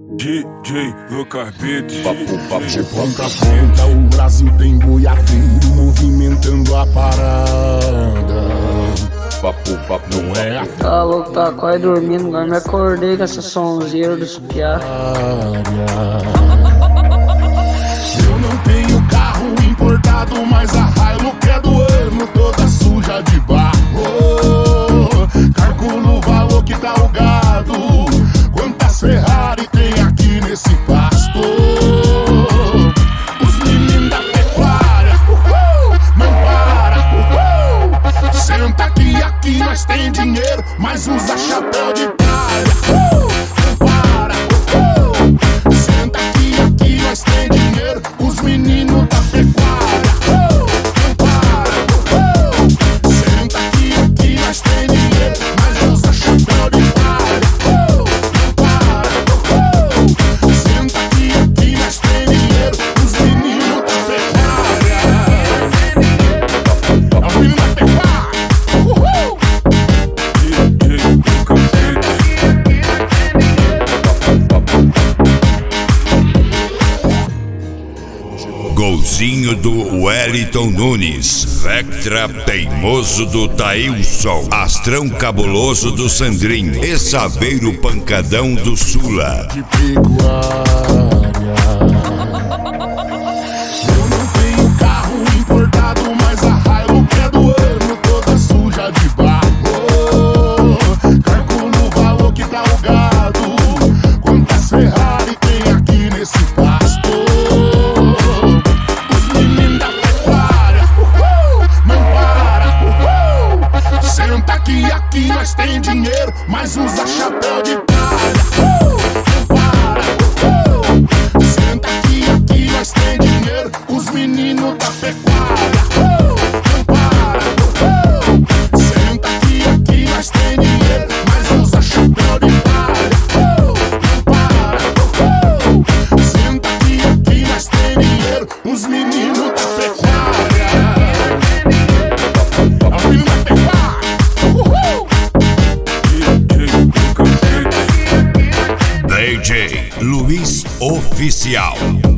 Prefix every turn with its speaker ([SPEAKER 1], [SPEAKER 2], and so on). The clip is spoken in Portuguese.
[SPEAKER 1] DJ Lucas Beats.
[SPEAKER 2] De ponta a ponta o Brasil tem boiadeiro movimentando a parada. Não é a
[SPEAKER 3] Tá louco, tá quase dormindo, agora me acordei com essa sonzeira dos piá.
[SPEAKER 2] Eu não tenho carro importado, mas a Hilux é do ano, toda suja de barro. Calculo o valor que tá o gado, quantas Ferrari tem aqui nesse pasto. Os meninos da pecuária, não para, senta aqui nós tem dinheiro, mas usa chapéu de palha. Não para, senta aqui nós tem dinheiro, os meninos da pecuária. Não para, senta aqui nós tem dinheiro, mas usa chapéu de palha. Não para, senta aqui nós tem dinheiro, os meninos da pecuária. É os meninos da pecuária.
[SPEAKER 4] Golzinho do Wellington Nunes, Vectra teimoso do Taílson, Astrão cabuloso do Sandrinho e Saveiro pancadão do Sula.
[SPEAKER 2] De pecuária. Eu não tenho carro importado, mas a Hilux é do ano, toda suja de barro. Calculo o valor que tá o gado, quantas Ferrari tem aqui nesse pasto. Os meninos da pecuária, não para, senta aqui nós tem dinheiro, mas usa chapéu de palha. Não para, senta aqui nós tem dinheiro, os meninos da pecuária. Não para, senta aqui nós tem dinheiro, mas usa chapéu de palha. Não para, senta aqui nós tem dinheiro, os meninos da pecuária. É os meninos da pecuária.
[SPEAKER 4] DJ Luiz Oficial.